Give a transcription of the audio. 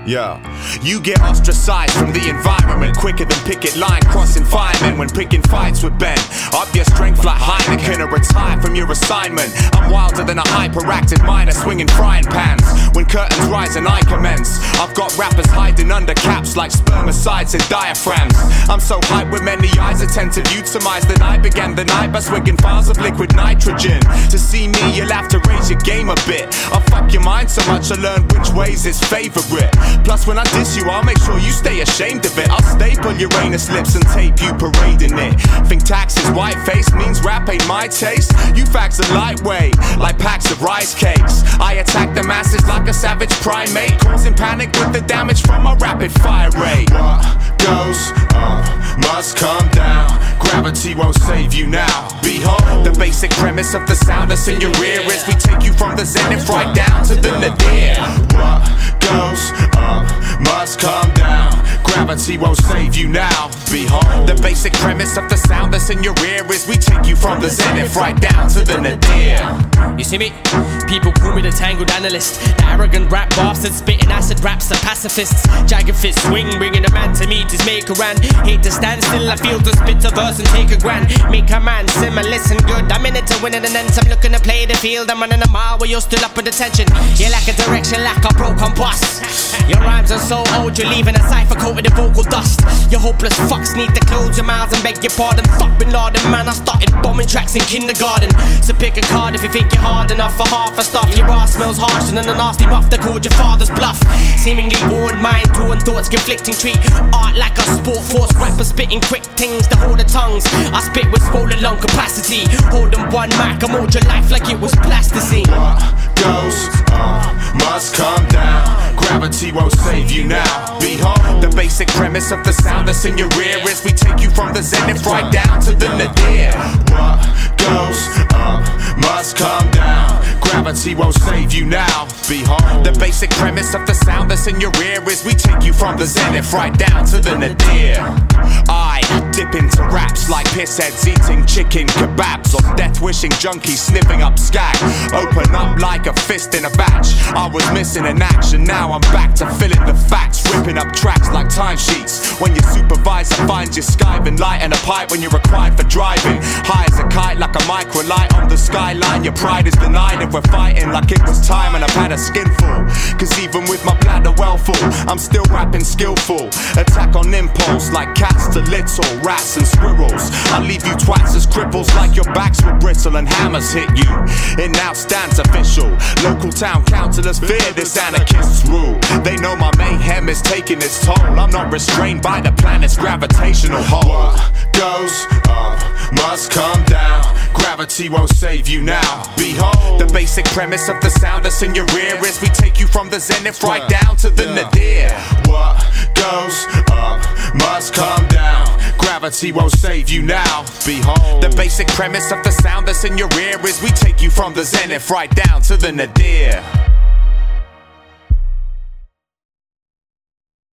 Yeah, you get ostracized from the environment quicker than picket line crossing firemen when picking fights with Ben. Up your strength like Heineken or retire from your assignment. I'm wilder than a hyperactive miner swinging frying pans. When curtains rise and I commence, I've got rappers hiding under caps like spermicides and diaphragms. I'm so hyped with many eyes attentive, you'd surmise that I began the night by swigging vials of liquid nitrogen. To see me, you'll have to raise your game a bit. I'll fuck your mind so much I learn which ways is favorite. Plus when I diss you, I'll make sure you stay ashamed of it. I'll staple Uranus lips and tape you parading it. Think taxes, white face means rap ain't my taste? You facts are lightweight, like packs of rice cakes. I attack the masses like a savage primate, causing panic with the damage from my rapid fire rate. What goes up must come down. Gravity won't save you now. Behold, the basic premise of the sound that's in your ear is we take you from the zenith right down to the nadir. What goes up must come down. Gravity won't save you now. Behold, the basic premise of the sound that's in your ear is we take you from the zenith right down to the nadir. You see me? People call me the tangled analyst. The arrogant rap bastard spitting acid raps are pacifists. Jagged fist swing, bringing a man to meet his maker and hate to stand still, I feel to spit a verse and take a grand. Make a man simmer, listen good. I'm in it to win it and then I'm looking to play the field. I'm running a mile where you're still up with attention. You lack a direction, lack a broken bus. Your rhymes are so old, you're leaving a cipher coated in vocal dust. You hopeless fucks need to close your mouths and beg your pardon. Fuck Bin Laden, man, I started bombing tracks in kindergarten. So pick a card if you think you're hard enough for half a stuff. Your ass smells harsher than a nasty muff that called your father's bluff. Seemingly worn mind, torn thoughts, conflicting treat art like a sport force. Rappers spitting quick things to hold the tongues. I spit with swollen lung capacity. Holding one mic, I mold your life like it was plasticine. What goes up must come down. Gravity won't save you now. Behold, the basic premise of the sound that's in your ear is we take you from the zenith right down to the nadir. What goes up must come down. Gravity won't save you now. Behold, the basic premise of the sound that's in your ear is we take you from the zenith right down to the nadir. I dip into raps like pissheads eating chicken kebabs, or death-wishing junkies sniffing up skag. Open up like a fist in a batch. I was missing in action, now I'm back to filling the facts. Ripping up tracks like timesheets. When your supervisor finds you skiving, lighting a pipe when you're required for driving. High as a kite like a microlight on the skyline. Your pride is denied and we're fighting like it was time and I've had a skinful. Cause even with my bladder well full, I'm still rapping skillful. Attack on impulse like cats to little rats and squirrels. I leave you twats as cripples like your backs will bristle and hammers hit you. It now stands official. Local town councillors fear this anarchist's rule. They know my mayhem is taking its toll. I'm not restrained by the planet's gravitational hold. What goes up must come down. Gravity won't save you now. Behold, the basic premise of the sound that's in your ear is we take you from the zenith right down to the nadir. What goes up must come down. Gravity won't save you now. Behold, the basic premise of the sound that's in your ear is we take you from the zenith right down to the nadir.